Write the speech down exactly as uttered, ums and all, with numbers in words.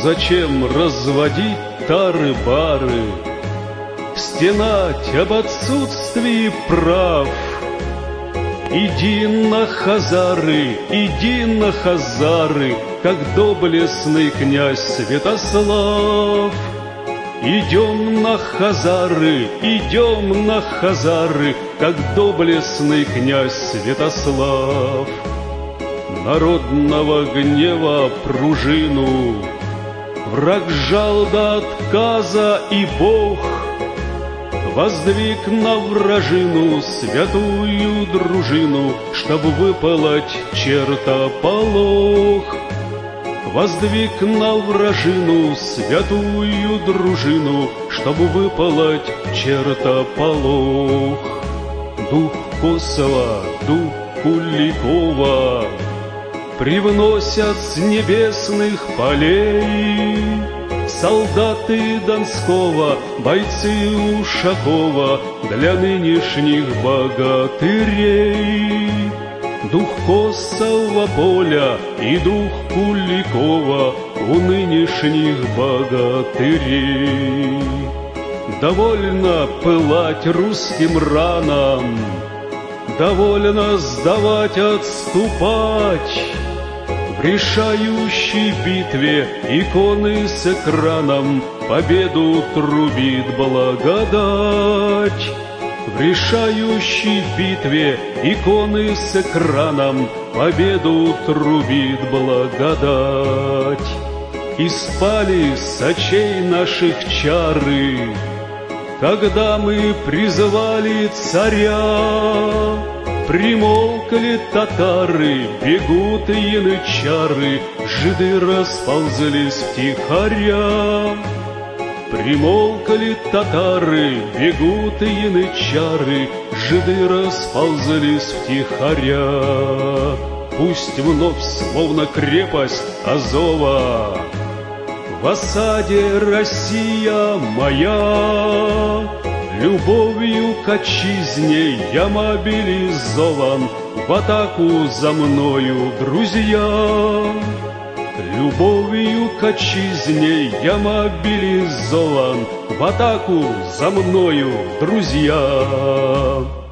зачем разводить тары-бары, стенать об отсутствии прав? Иди на Хазары, иди на Хазары, как доблестный князь Святослав. Идем на Хазары, идем на Хазары, как доблестный князь Святослав. Народного гнева пружину враг сжал до отказа, и Бог воздвиг на вражину святую дружину, чтоб выпалоть чертополох. Воздвиг на вражину святую дружину, чтоб выпалоть чертополох. Дух Косова, дух Куликова привносят с небесных полей солдаты Донского, бойцы Ушакова для нынешних богатырей. Дух Косова поля и дух Куликова у нынешних богатырей. Довольно пылать русским ранам, довольно сдавать, отступать. В решающей битве иконы с экраном победу трубит благодать. В решающей битве иконы с экраном победу трубит благодать. И спали с очей наших чары, когда мы призывали царя. Примолкли татары, бегут янычары, жиды расползлись втихаря. Примолкли татары, бегут янычары, жиды расползлись втихаря. Пусть вновь, словно крепость Азова, в осаде Россия моя. Любовью к отчизне я мобилизован, в атаку за мною, друзья. Любовью к отчизне я мобилизован, в атаку за мною, друзья.